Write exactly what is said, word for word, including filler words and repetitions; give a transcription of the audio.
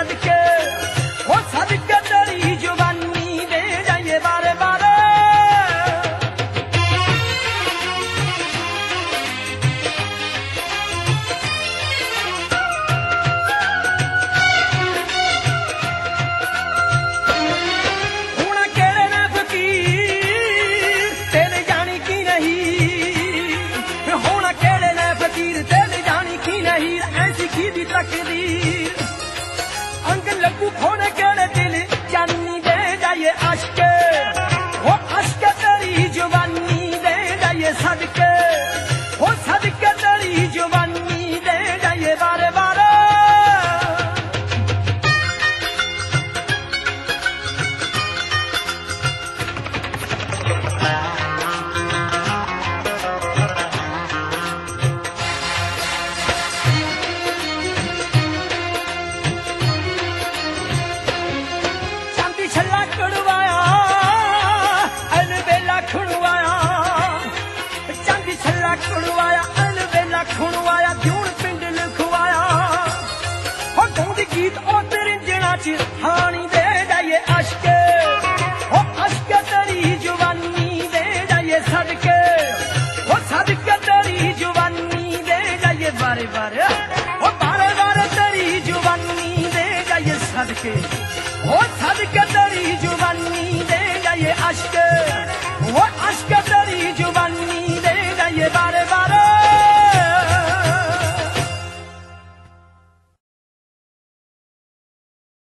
सदके वो सदके तेरी जुबानी दे जाइए बारे बारे तकदीर अंग लगू खोने केड़े दिल जानी दे जाइए अश्के वो अश्के तेरी जुबानी दे जाइए सदके वो सदके तेरी जुबानी दे जाइए बारे बारे खुड़वाया अलवेला खुड़वाया जून पिंड लिखवाया हो गौंदी गीत ओ तेरे जना च हानी दे जाइए अश्के हो अश्के तेरी जुबानी दे जाइए सदके हो सदके तेरी जुबानी दे जाइए बारे बारे हो बारे बारे तेरी जुबानी दे जाइए सदके हो सदके तेरी जुबानी दे जाइए अश्के